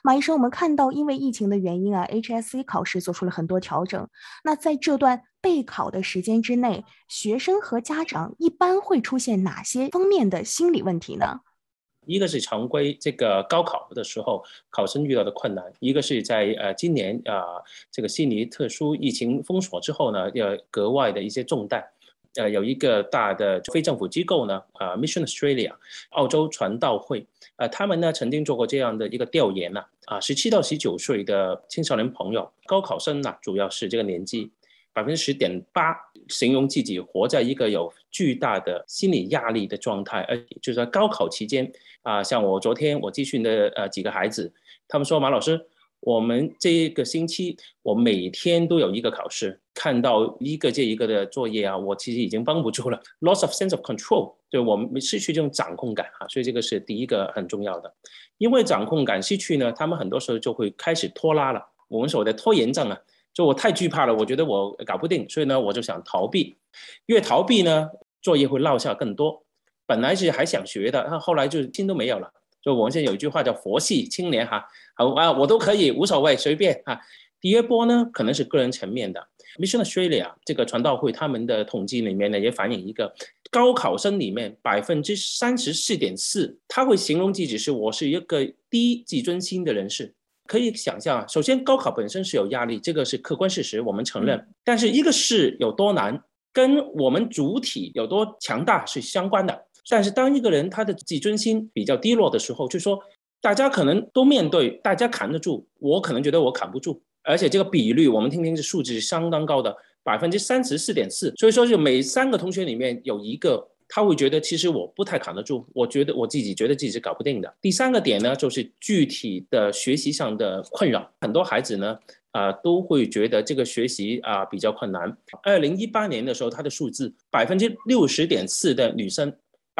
马医生，我们看到因为疫情的原因啊，HSC 考试做出了很多调整。那在这段备考的时间之内，学生和家长一般会出现哪些方面的心理问题呢？ 一个是常规这个高考的时候考生遇到的困难，一个是在今年这个悉尼特殊疫情封锁之后呢，要格外的一些重担。有一个大的非政府机构呢，Mission Australia 澳洲传道会，他们呢曾经做过这样的一个调研呢，17到19岁的青少年朋友，高考生呢主要是这个年纪，10.8%形容自己活在一个有巨大的心理压力的状态，而且就是在高考期间像昨天我集训的几个孩子，他们说马老师，我们这个星期我每天都有一个考试，看到一个接一个的作业我其实已经绷不住了 ，loss of sense of control， 就我们失去这种掌控感所以这个是第一个很重要的。因为掌控感失去呢，他们很多时候就会开始拖拉了，我们所谓的拖延症就我太惧怕了，我觉得我搞不定，所以呢我就想逃避，越逃避呢作业会落下更多，本来是还想学的，后来就心都没有了。就我们现在有一句话叫佛系青年我都可以，无所谓，随便第二波呢，可能是个人层面的。Mission Australia 这个传道会他们的统计里面呢，也反映一个高考生里面34.4%，他会形容自己是我是一个低自尊心的人士。可以想象首先高考本身是有压力，这个是客观事实，我们承认。但是一个事有多难，跟我们主体有多强大是相关的。但是当一个人他的自尊心比较低落的时候，就说大家可能都面对，大家扛得住，我可能觉得我扛不住，而且这个比率我们听听是数字是相当高的，34.4%。所以说就每3个同学里面有一个他会觉得其实我不太扛得住，我觉得我自己觉得自己是搞不定的。第3个点呢，就是具体的学习上的困扰，很多孩子呢都会觉得这个学习比较困难。2018年的时候，他的数字60.4%的女生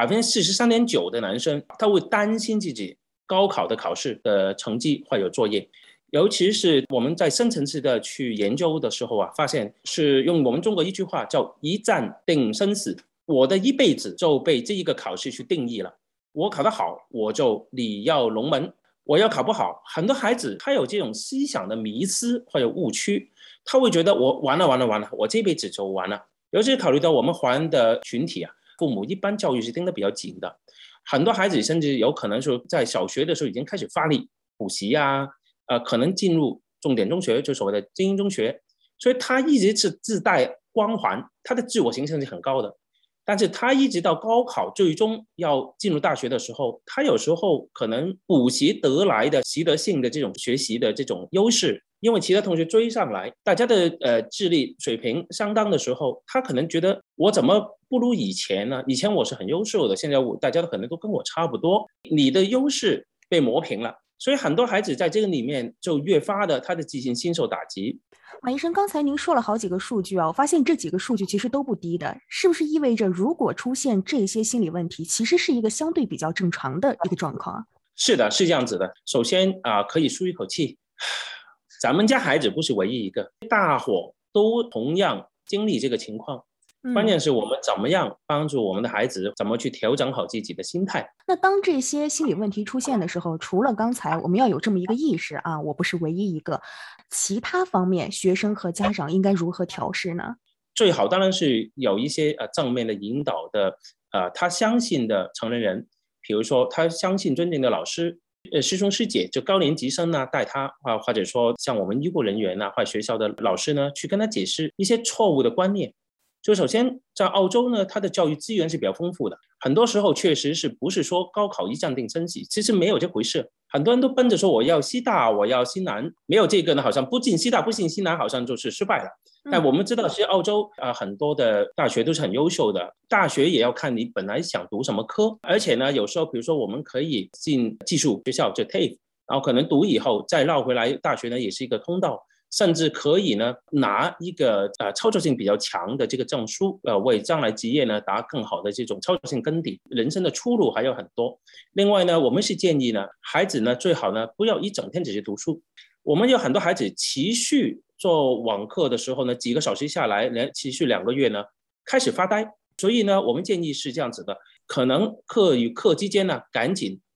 ，43.9%的男生，他会担心自己高考的考试的成绩会有作业。尤其是我们在深层次的去研究的时候发现是用我们中国一句话叫一战定生死，我的一辈子就被这一个考试去定义了。我考得好，我就礼耀龙门；我要考不好，很多孩子他有这种思想的迷思或者误区，他会觉得我完了，我这辈子就完了。尤其是考虑到我们华人的群体父母一般教育是盯得比较紧的，很多孩子甚至有可能说在小学的时候已经开始发力补习可能进入重点中学，就所谓的精英中学，所以他一直是自带光环，他的自我形象是很高的。但是他一直到高考最终要进入大学的时候，他有时候可能补习得来的习得性的这种学习的这种优势，因为其他同学追上来，大家的智力水平相当的时候，他可能觉得我怎么不如以前呢？以前我是很优秀的，现在大家可能都跟我差不多，你的优势被磨平了，所以很多孩子在这个里面就越发的他的自信心受打击。 马医生，刚才您说了好几个数据我发现这几个数据其实都不低的，是不是意味着如果出现这些心理问题，其实是一个相对比较正常的一个状况？ 是的，是这样子的。首先可以舒一口气，咱们家孩子不是唯一一个，大伙都同样经历这个情况。关键是我们怎么样帮助我们的孩子，怎么去调整好自己的心态。 那当这些心理问题出现的时候，除了刚才我们要有这么一个意识我不是唯一一个，其他方面学生和家长应该如何调试呢？ 最好当然是有一些正面的引导的他相信的成年人，比如说他相信尊敬的老师师兄师姐，就高年级生带他或者说像我们医护人员或者学校的老师呢，去跟他解释一些错误的观念。就首先在澳洲呢，它的教育资源是比较丰富的，很多时候确实是不是说高考一战定生死，其实没有这回事。很多人都奔着说我要西大，我要西南，没有这个呢，好像不进西大不进西南，好像就是失败了。但我们知道其实澳洲很多的大学都是很优秀的，大学也要看你本来想读什么科，而且呢有时候比如说我们可以进技术学校就 TAFE， 然后可能读以后再绕回来大学呢也是一个通道，甚至可以呢拿一个操作性比较强的这个证书，为将来职业呢打更好的这种操作性根底，人生的出路还有很多。另外呢，我们是建议呢孩子呢最好呢不要一整天只是读书，我们有很多孩子持续做网课的时候呢，几个小时下来持续2个月呢开始发呆，所以呢我们建议是这样子的，可能课与课之间呢赶紧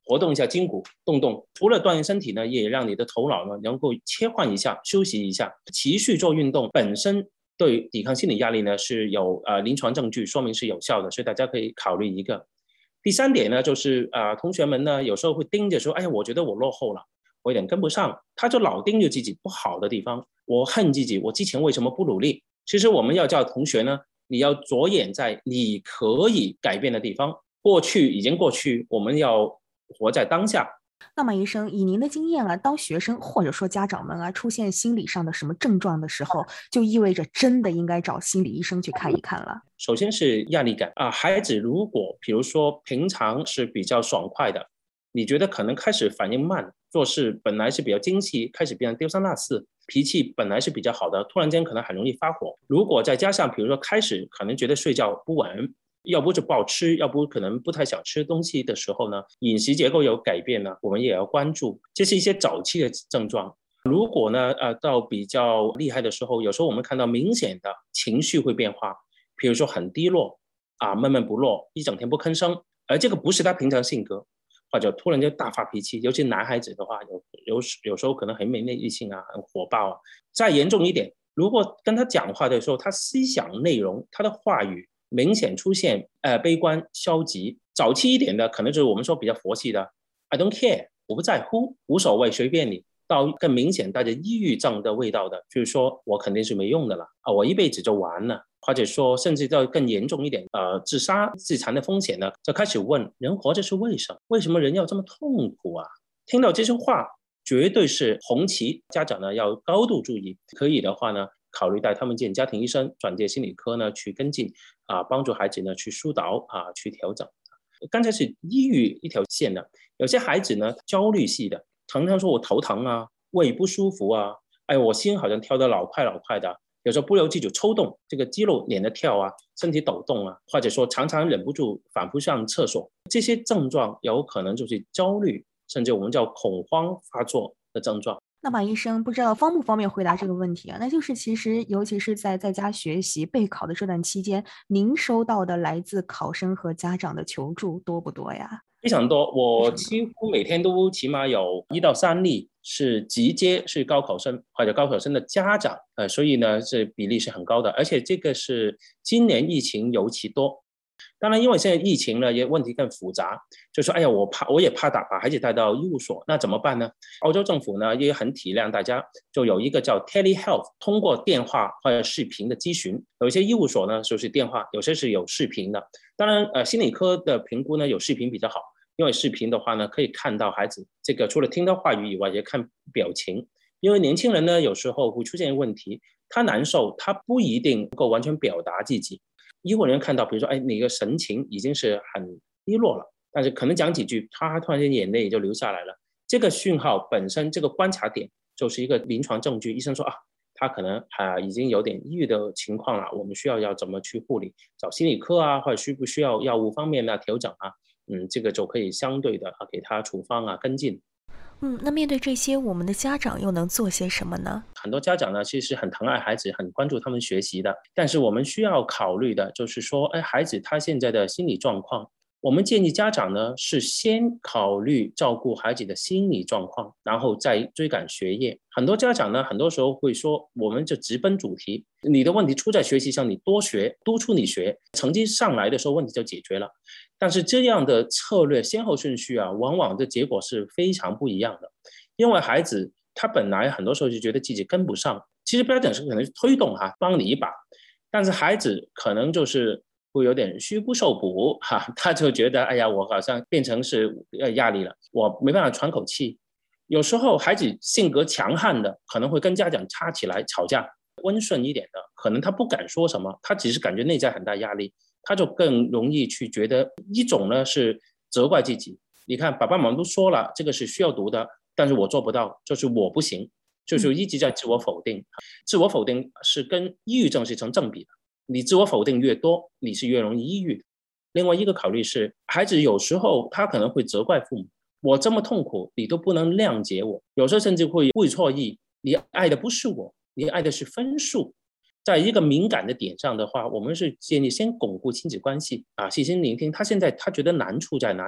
活动一下筋骨，动动。除了锻炼身体呢，也让你的头脑呢能够切换一下，休息一下。持续做运动本身对抵抗心理压力呢是有临床证据说明是有效的，所以大家可以考虑一个。第三点呢，就是同学们呢有时候会盯着说，哎呀，我觉得我落后了，我有点跟不上，他就老盯着自己不好的地方，我恨自己，我之前为什么不努力？其实我们要叫同学呢，你要着眼在你可以改变的地方，过去已经过去，我们要活在当下。 那么医生，以您的经验啊，当学生或者说家长们啊出现心理上的什么症状的时候，就意味着真的应该找心理医生去看一看了。 首先是压力感孩子如果比如说平常是比较爽快的，你觉得可能开始反应慢，做事本来是比较精细，开始变成丢三落四，脾气本来是比较好的，突然间可能很容易发火。如果再加上比如说开始可能觉得睡觉不稳，要不就不好吃，要不可能不太想吃东西的时候呢，饮食结构有改变呢，我们也要关注，这是一些早期的症状。如果呢到比较厉害的时候，有时候我们看到明显的情绪会变化，比如说很低落闷闷不乐，一整天不吭声，而这个不是他平常性格，或者突然就大发脾气，尤其男孩子的话，有时候可能很没内力性很火爆再严重一点，如果跟他讲话的时候，他思想内容，他的话语明显出现悲观消极。早期一点的可能就是我们说比较佛系的 I don't care， 我不在乎，无所谓，随便你，到更明显带着抑郁症的味道的，就是说我肯定是没用的了我一辈子就完了，或者说甚至到更严重一点自杀自残的风险呢，就开始问人活着是为什么，为什么人要这么痛苦听到这些话绝对是红旗，家长呢要高度注意，可以的话呢考虑带他们见家庭医生，转介心理科呢去跟进帮助孩子呢去疏导去调整。刚才是抑郁一条线的，有些孩子呢焦虑系的，常常说我头疼胃不舒服哎，我心好像跳得老快老快的，有时候不由自主抽动，这个肌肉连着跳身体抖动或者说常常忍不住反复上厕所，这些症状有可能就是焦虑，甚至我们叫恐慌发作的症状。 那马医生不知道方不方便回答这个问题那就是其实尤其是在家学习备考的这段期间，您收到的来自考生和家长的求助多不多呀？ 非常多，我几乎每天都起码有1到3例是直接是高考生或者高考生的家长所以呢这比例是很高的，而且这个是今年疫情尤其多。当然因为现在疫情呢也问题更复杂，就说哎呀我也怕把孩子带到医务所，那怎么办呢？欧洲政府呢也很体谅大家，就有一个叫 telehealth， 通过电话或者视频的咨询，有一些医务所呢就是电话，有些是有视频的。当然心理科的评估呢有视频比较好，因为视频的话呢可以看到孩子这个除了听到话语以外也看表情，因为年轻人呢有时候会出现问题，他难受他不一定能够完全表达自己，医护人员看到比如说你的神情已经是很低落了，但是可能讲几句他突然间眼泪就流下来了，这个讯号本身这个观察点就是一个临床证据，医生说他可能已经有点抑郁的情况了，我们需要怎么去护理，找心理科或者需不需要药物方面的调整这个就可以相对的给他处方跟进。 那面对这些我们的家长又能做些什么呢？ 很多家长呢其实很疼爱孩子，很关注他们学习的，但是我们需要考虑的就是说孩子他现在的心理状况，我们建议家长呢是先考虑照顾孩子的心理状况，然后再追赶学业。很多家长呢很多时候会说我们就直奔主题，你的问题出在学习上，你多学，督促你学，成绩上来的时候问题就解决了。但是这样的策略先后顺序往往的结果是非常不一样的，因为孩子他本来很多时候就觉得自己跟不上，其实标准是可能是推动帮你一把，但是孩子可能就是会有点虚不受补他就觉得哎呀我好像变成是压力了，我没办法喘口气。有时候孩子性格强悍的可能会跟家长插起来吵架，温顺一点的可能他不敢说什么，他只是感觉内在很大压力，他就更容易去觉得一种呢是责怪自己，你看爸爸妈妈都说了这个是需要读的，但是我做不到，就是我不行，就是一直在自我否定。自我否定是跟抑郁症是成正比的，你自我否定越多，你是越容易抑郁。另外一个考虑是孩子有时候他可能会责怪父母，我这么痛苦你都不能谅解我，有时候甚至会会错意你爱的不是我，你爱的是分数。在一个敏感的点上的话，我们是建议先巩固亲子关系细心聆听他现在他觉得难处在哪里，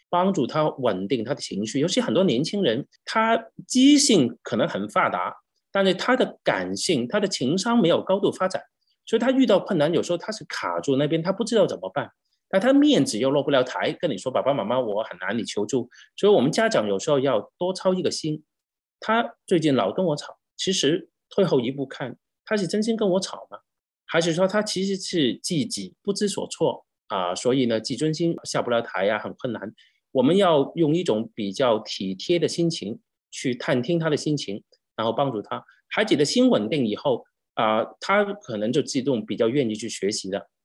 帮助他稳定他的情绪。尤其很多年轻人，他知性可能很发达，但是他的感性、他的情商没有高度发展，所以他遇到困难有时候他是卡住那边，他不知道怎么办。但他面子又落不了台，跟你说爸爸妈妈我很难你求助，所以我们家长有时候要多操一个心。他最近老跟我吵，其实退后一步看，他是真心跟我吵吗？还是说他其实是自己不知所措所以呢自尊心下不了台很困难。我们要用一种比较体贴的心情去探听他的心情，然后帮助他。孩子的心稳定以后他可能就自动比较愿意去学习的。